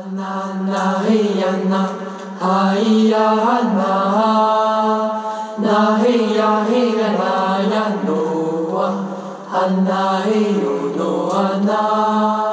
Na na hey ya na, hi ya na, na hey ya na ya no, na hey yo no na.